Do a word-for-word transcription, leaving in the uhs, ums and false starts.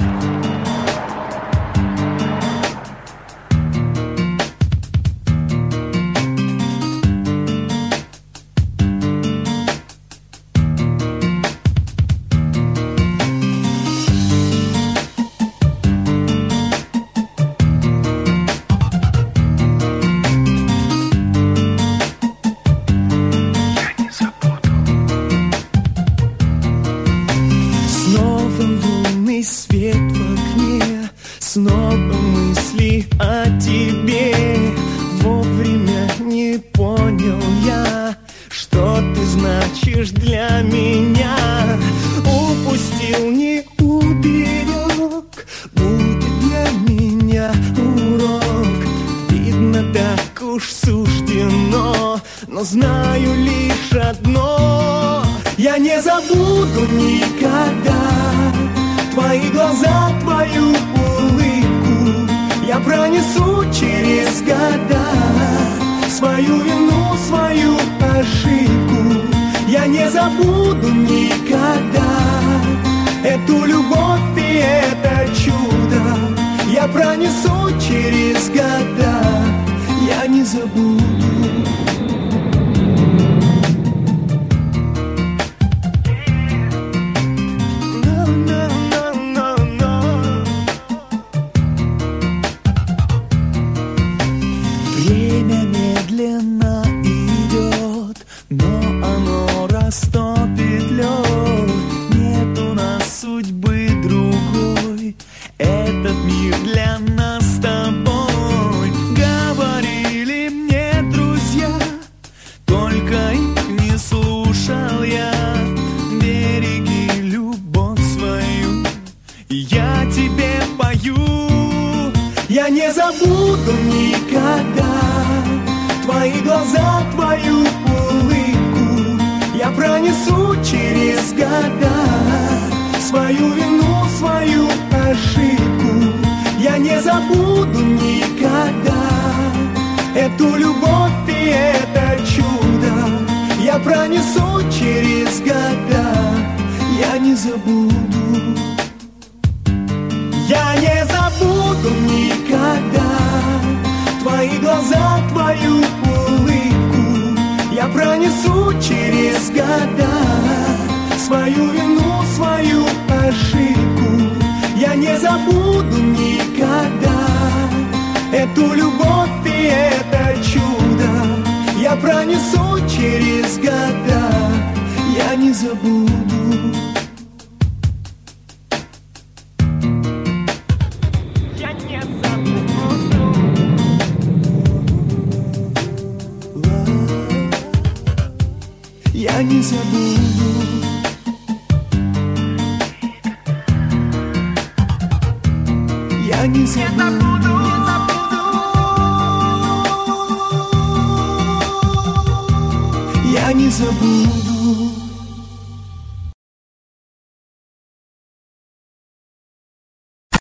Свет в окне, снова мысли о тебе. Вовремя не понял я, что ты значишь для меня. Упустил, не уберег, будет для меня урок. Видно, так уж суждено, но знаю лишь одно: я не забуду никогда твои глаза, твою улыбку. Я пронесу через года свою вину, свою ошибку. Я не забуду никогда эту любовь и это чудо. Я пронесу через года, я не забуду. Время медленно идет, но оно растопит лед. Нет у нас судьбы другой, этот мир для нас с тобой. Говорили мне друзья, только их не слушал я. Береги любовь свою, я тебе пою. Я не забуду никогда твои глаза, твою улыбку. Я пронесу через года свою вину, свою ошибку. Я не забуду никогда эту любовь и это чудо. Я пронесу через года, я не забуду. Я не забуду никогда твои глаза, твою улыбку. Я пронесу через года свою вину, свою ошибку. Я не забуду никогда эту любовь и это чудо. Я пронесу через года, я не забуду. Я не забуду. Я не забуду. Я не забуду.